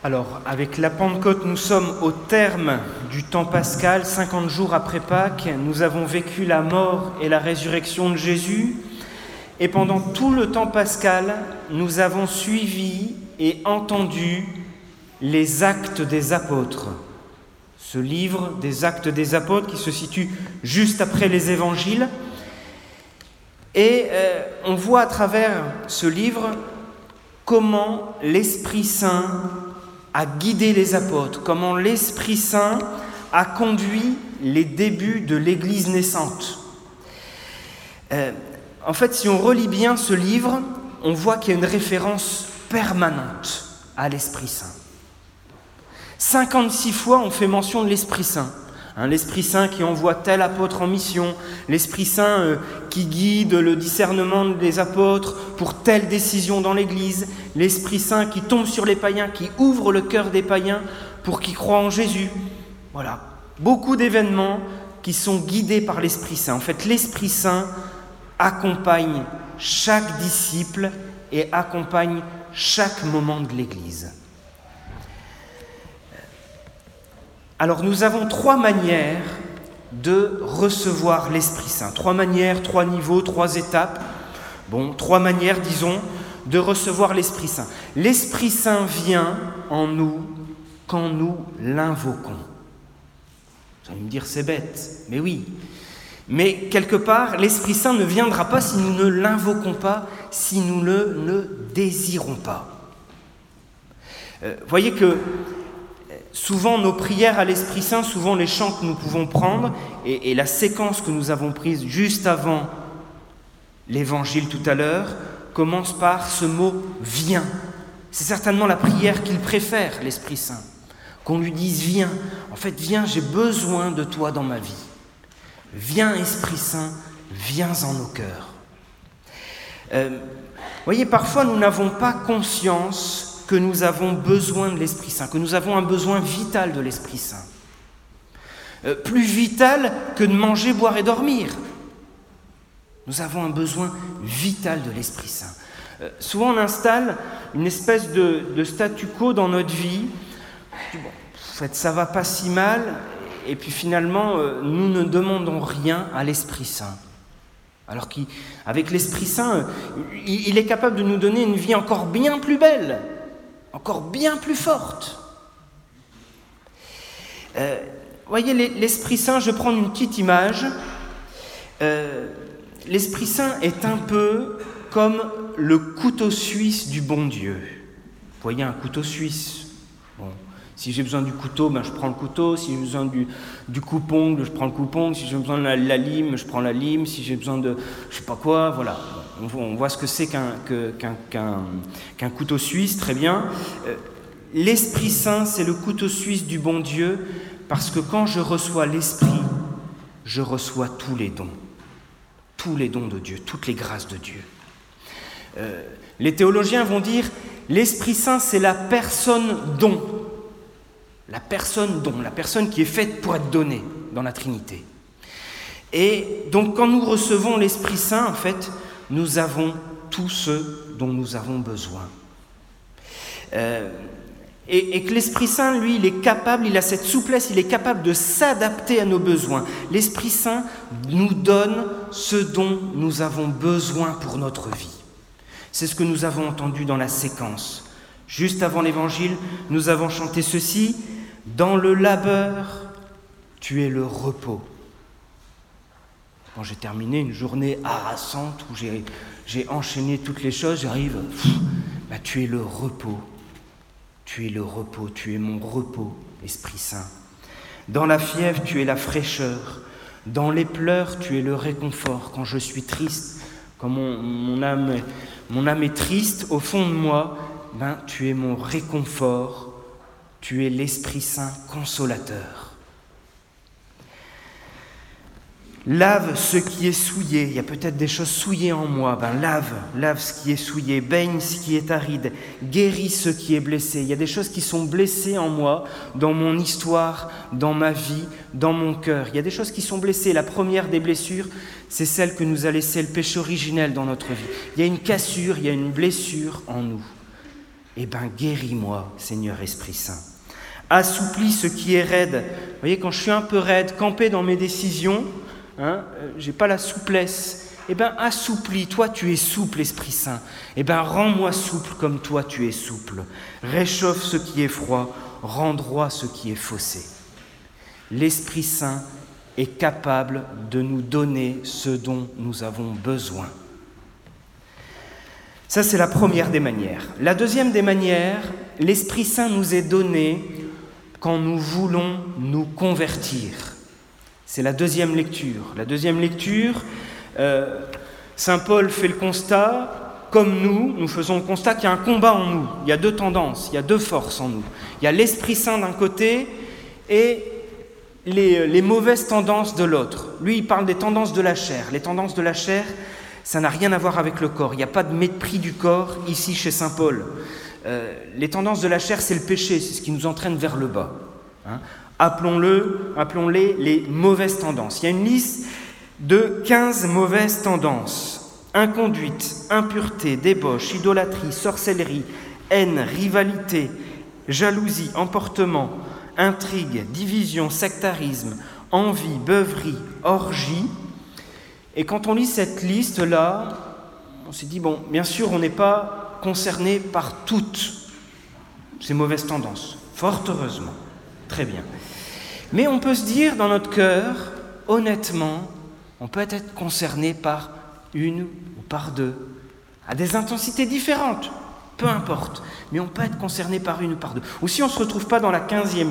Alors, avec la Pentecôte, nous sommes au terme du temps pascal, 50 jours après Pâques. Nous avons vécu la mort et la résurrection de Jésus. Et pendant tout le temps pascal, nous avons suivi et entendu les Actes des Apôtres. Ce livre des Actes des Apôtres qui se situe juste après les Évangiles. Et on voit à travers ce livre comment l'Esprit Saint a guidé les apôtres, comment l'Esprit Saint a conduit les débuts de l'Église naissante. En fait, si on relit bien ce livre, on voit qu'il y a une référence permanente à l'Esprit Saint. 56 fois, on fait mention de l'Esprit Saint. L'Esprit Saint qui envoie tel apôtre en mission, l'Esprit Saint qui guide le discernement des apôtres pour telle décision dans l'Église, l'Esprit Saint qui tombe sur les païens, qui ouvre le cœur des païens pour qu'ils croient en Jésus. Voilà, beaucoup d'événements qui sont guidés par l'Esprit Saint. En fait, l'Esprit Saint accompagne chaque disciple et accompagne chaque moment de l'Église. Alors nous avons 3 manières de recevoir l'Esprit Saint. 3 manières, 3 niveaux, 3 étapes. 3 manières, disons, de recevoir l'Esprit Saint. L'Esprit Saint vient en nous quand nous l'invoquons. Vous allez me dire, c'est bête, mais oui. Mais quelque part, l'Esprit Saint ne viendra pas si nous ne l'invoquons pas, si nous ne désirons pas. Voyez que souvent, nos prières à l'Esprit Saint, souvent les chants que nous pouvons prendre et la séquence que nous avons prise juste avant l'Évangile tout à l'heure, commence par ce mot « viens ». C'est certainement la prière qu'il préfère, l'Esprit Saint. Qu'on lui dise « viens ». En fait, viens, j'ai besoin de toi dans ma vie. Viens, Esprit Saint, viens en nos cœurs. Voyez, parfois, nous n'avons pas conscience que nous avons besoin de l'Esprit Saint, que nous avons un besoin vital de l'Esprit Saint. Plus vital que de manger, boire et dormir. Nous avons un besoin vital de l'Esprit Saint. Souvent, on installe une espèce de statu quo dans notre vie. En fait, ça va pas si mal. Et puis finalement, nous ne demandons rien à l'Esprit Saint. Alors qu'avec l'Esprit Saint, il est capable de nous donner une vie encore bien plus belle, encore bien plus forte. Voyez, l'Esprit Saint, je vais prendre une petite image. L'Esprit Saint est un peu comme le couteau suisse du bon Dieu. Vous voyez un couteau suisse. Si j'ai besoin du couteau, je prends le couteau. Si j'ai besoin du coupe-ongle, je prends le coupe-ongle. Si j'ai besoin de la lime, je prends la lime. Si j'ai besoin de je sais pas quoi, voilà. On voit ce que c'est qu'un couteau suisse, très bien. L'Esprit Saint, c'est le couteau suisse du bon Dieu, parce que quand je reçois l'Esprit, je reçois tous les dons de Dieu, toutes les grâces de Dieu. Les théologiens vont dire, l'Esprit Saint, c'est la personne don. La personne qui est faite pour être donnée dans la Trinité. Et donc quand nous recevons l'Esprit Saint, en fait, nous avons tout ce dont nous avons besoin. Et que l'Esprit Saint, lui, il est capable, il a cette souplesse, il est capable de s'adapter à nos besoins. L'Esprit Saint nous donne ce dont nous avons besoin pour notre vie. C'est ce que nous avons entendu dans la séquence. Juste avant l'Évangile, nous avons chanté ceci. Dans le labeur, tu es le repos. Quand j'ai terminé une journée harassante où j'ai enchaîné toutes les choses, j'arrive, tu es le repos. Tu es le repos, tu es mon repos, Esprit Saint. Dans la fièvre, tu es la fraîcheur. Dans les pleurs, tu es le réconfort. Quand je suis triste, quand mon âme est triste, au fond de moi, tu es mon réconfort. Tu es l'Esprit Saint consolateur. Lave ce qui est souillé. Il y a peut-être des choses souillées en moi. Lave ce qui est souillé. Baigne ce qui est aride. Guéris ce qui est blessé. Il y a des choses qui sont blessées en moi, dans mon histoire, dans ma vie, dans mon cœur. Il y a des choses qui sont blessées. La première des blessures, c'est celle que nous a laissée le péché originel dans notre vie. Il y a une cassure, il y a une blessure en nous. Eh bien, guéris-moi, Seigneur Esprit Saint. Assouplis ce qui est raide. Vous voyez, quand je suis un peu raide, campé dans mes décisions, je n'ai pas la souplesse. Eh bien, assouplis, toi tu es souple, Esprit Saint. Eh bien, rends-moi souple comme toi tu es souple. Réchauffe ce qui est froid, rends droit ce qui est faussé. L'Esprit Saint est capable de nous donner ce dont nous avons besoin. Ça, c'est la première des manières. La deuxième des manières, l'Esprit Saint nous est donné quand nous voulons nous convertir. C'est la deuxième lecture. La deuxième lecture, Saint Paul fait le constat, comme nous faisons le constat qu'il y a un combat en nous. Il y a deux tendances, il y a deux forces en nous. Il y a l'Esprit Saint d'un côté et les mauvaises tendances de l'autre. Lui, il parle des tendances de la chair. Les tendances de la chair, ça n'a rien à voir avec le corps. Il n'y a pas de mépris du corps ici chez Saint Paul. Les tendances de la chair, c'est le péché, c'est ce qui nous entraîne vers le bas. Appelons-les les mauvaises tendances. Il y a une liste de 15 mauvaises tendances. Inconduite, impureté, débauche, idolâtrie, sorcellerie, haine, rivalité, jalousie, emportement, intrigue, division, sectarisme, envie, beuverie, orgie. Et quand on lit cette liste-là, on s'est dit, bon, bien sûr, on n'est pas concerné par toutes ces mauvaises tendances, fort heureusement, très bien. Mais on peut se dire dans notre cœur, honnêtement, on peut être concerné par une ou par deux, à des intensités différentes, peu importe, mais on peut être concerné par une ou par deux. Ou si on ne se retrouve pas dans la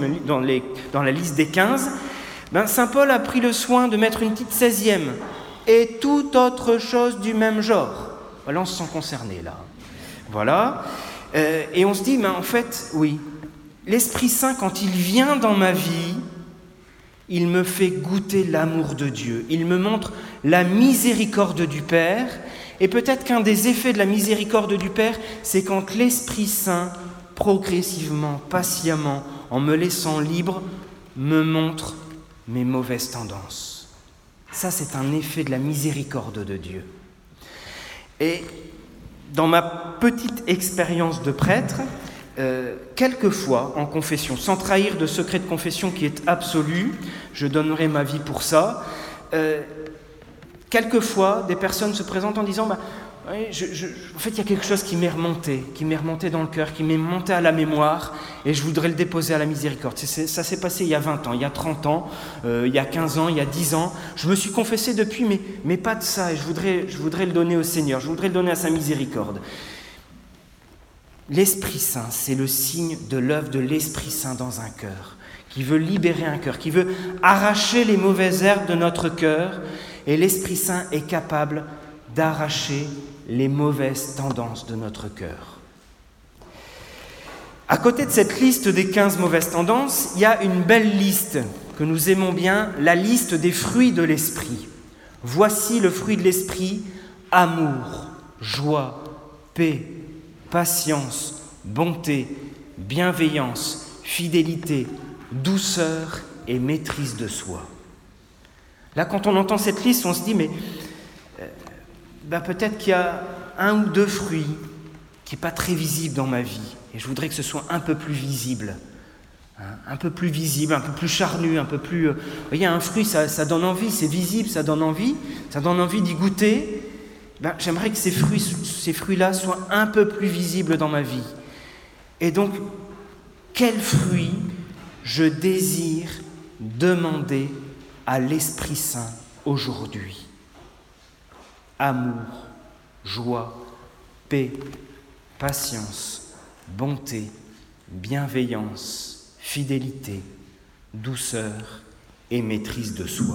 liste des 15, Saint Paul a pris le soin de mettre une petite 16e, et toute autre chose du même genre. Voilà, on se sent concerné là. Voilà. Et on se dit, en fait, oui, l'Esprit Saint, quand il vient dans ma vie, il me fait goûter l'amour de Dieu. Il me montre la miséricorde du Père. Et peut-être qu'un des effets de la miséricorde du Père, c'est quand l'Esprit Saint, progressivement, patiemment, en me laissant libre, me montre mes mauvaises tendances. Ça, c'est un effet de la miséricorde de Dieu. Et dans ma petite expérience de prêtre, quelquefois en confession, sans trahir de secret de confession qui est absolu, je donnerai ma vie pour ça, quelquefois des personnes se présentent en disant oui, en fait il y a quelque chose qui m'est remonté dans le cœur, qui m'est monté à la mémoire et je voudrais le déposer à la miséricorde. Ça s'est passé il y a 20 ans, il y a 30 ans, il y a 15 ans, il y a 10 ans. Je me suis confessé depuis, mais pas de ça, et je voudrais le donner au Seigneur, je voudrais le donner à sa miséricorde. L'Esprit Saint, c'est le signe de l'œuvre de l'Esprit Saint dans un cœur, qui veut libérer un cœur, qui veut arracher les mauvaises herbes de notre cœur, et l'Esprit Saint est capable d'arracher les mauvaises tendances de notre cœur. À côté de cette liste des 15 mauvaises tendances, il y a une belle liste que nous aimons bien, la liste des fruits de l'Esprit. Voici le fruit de l'Esprit, amour, joie, paix, patience, bonté, bienveillance, fidélité, douceur et maîtrise de soi. Là, quand on entend cette liste, on se dit, mais peut-être qu'il y a un ou deux fruits qui n'est pas très visible dans ma vie. Et je voudrais que ce soit un peu plus visible. Un peu plus visible, un peu plus charnu, un peu plus... Vous voyez, un fruit, ça donne envie, c'est visible, ça donne envie d'y goûter. J'aimerais que ces fruits-là soient un peu plus visibles dans ma vie. Et donc, quel fruit je désire demander à l'Esprit Saint aujourd'hui? Amour, joie, paix, patience, bonté, bienveillance, fidélité, douceur et maîtrise de soi.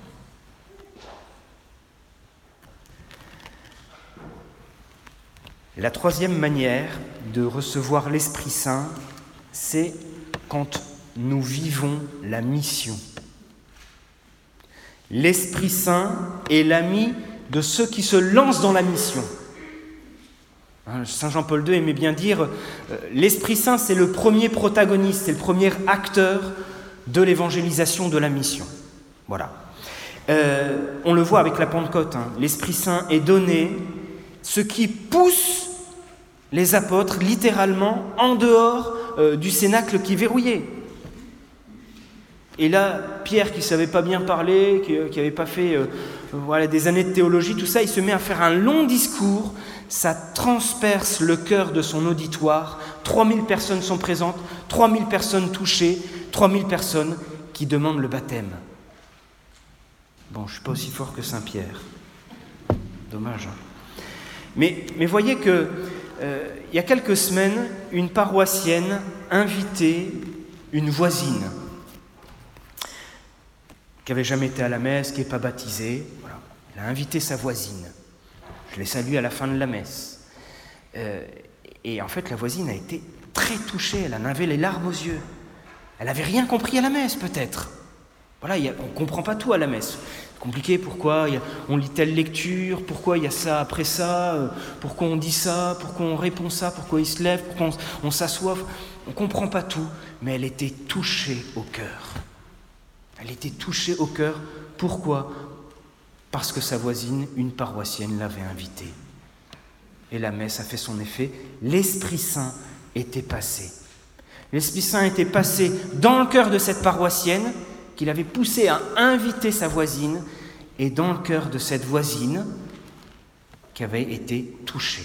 La troisième manière de recevoir l'Esprit Saint, c'est quand nous vivons la mission. L'Esprit Saint est l'ami de ceux qui se lancent dans la mission. Saint Jean-Paul II aimait bien dire l'Esprit Saint, c'est le premier protagoniste, c'est le premier acteur de l'évangélisation de la mission. Voilà. On le voit avec la Pentecôte, l'Esprit Saint est donné. Ce qui pousse les apôtres, littéralement, en dehors du cénacle qui verrouillait. Et là, Pierre, qui ne savait pas bien parler, qui n'avait pas fait des années de théologie, tout ça, il se met à faire un long discours. Ça transperce le cœur de son auditoire. 3000 personnes sont présentes, 3000 personnes touchées, 3000 personnes qui demandent le baptême. Bon, je ne suis pas aussi fort que Saint-Pierre. Dommage. Hein. Mais voyez que il y a quelques semaines, une paroissienne invitait une voisine qui n'avait jamais été à la messe, qui n'est pas baptisée. Voilà. Elle a invité sa voisine. Je l'ai saluée à la fin de la messe. Et en fait, la voisine a été très touchée. Elle en avait les larmes aux yeux. Elle n'avait rien compris à la messe, peut-être. Voilà, on ne comprend pas tout à la messe. C'est compliqué, pourquoi on lit telle lecture, pourquoi il y a ça après ça, pourquoi on dit ça, pourquoi on répond ça, pourquoi il se lève, pourquoi on s'assoit. On ne comprend pas tout, mais elle était touchée au cœur. Elle était touchée au cœur. Pourquoi ? Parce que sa voisine, une paroissienne, l'avait invitée. Et la messe a fait son effet. L'Esprit Saint était passé. L'Esprit Saint était passé dans le cœur de cette paroissienne, qu'il avait poussé à inviter sa voisine, et dans le cœur de cette voisine qui avait été touchée.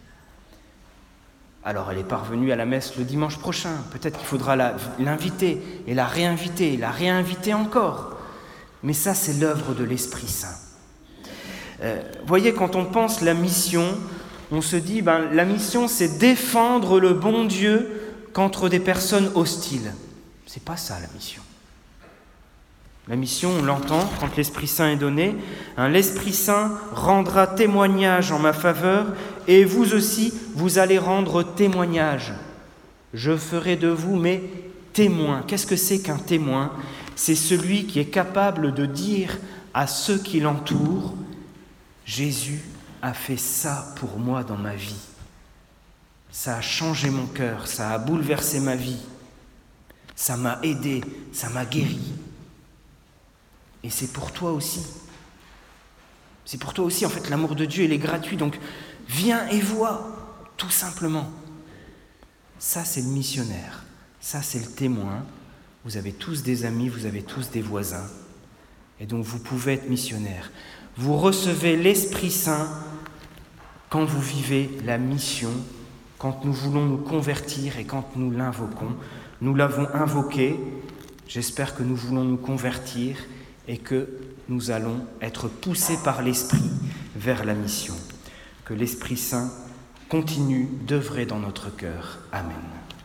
Alors elle est parvenue à la messe le dimanche prochain. Peut-être qu'il faudra l'inviter et la réinviter encore. Mais ça, c'est l'œuvre de l'Esprit Saint. Voyez, quand on pense la mission, on se dit, la mission, c'est défendre le bon Dieu contre des personnes hostiles. C'est pas ça, la mission. La mission, on l'entend quand l'Esprit Saint est donné. L'Esprit Saint rendra témoignage en ma faveur, et vous aussi, vous allez rendre témoignage. Je ferai de vous mes témoins. Qu'est-ce que c'est qu'un témoin ? C'est celui qui est capable de dire à ceux qui l'entourent, Jésus a fait ça pour moi dans ma vie. Ça a changé mon cœur, ça a bouleversé ma vie. Ça m'a aidé, ça m'a guéri. Et c'est pour toi aussi. C'est pour toi aussi, en fait, l'amour de Dieu, il est gratuit. Donc, viens et vois, tout simplement. Ça, c'est le missionnaire. Ça, c'est le témoin. Vous avez tous des amis, vous avez tous des voisins. Et donc, vous pouvez être missionnaire. Vous recevez l'Esprit Saint quand vous vivez la mission, quand nous voulons nous convertir et quand nous l'invoquons. Nous l'avons invoqué. J'espère que nous voulons nous convertir et que nous allons être poussés par l'Esprit vers la mission. Que l'Esprit Saint continue d'œuvrer dans notre cœur. Amen.